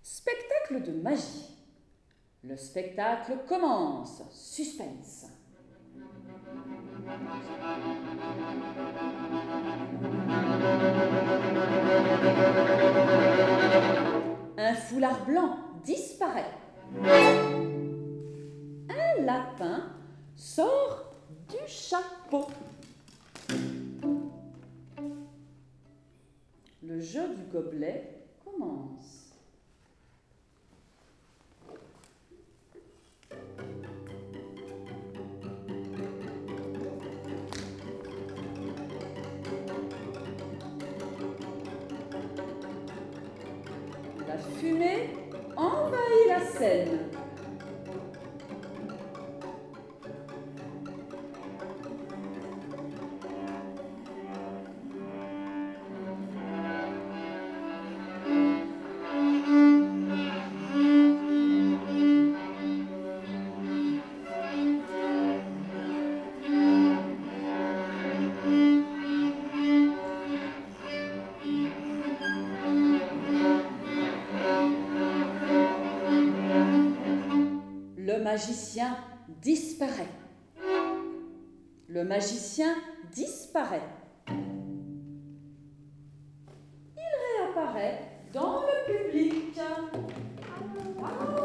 Spectacle de magie. Le spectacle commence. Suspense. Un foulard blanc disparaît. Un lapin sort du chapeau. Le jeu du gobelet commence. La fumée envahit la scène. Le magicien disparaît. Le magicien disparaît. Il réapparaît dans le public.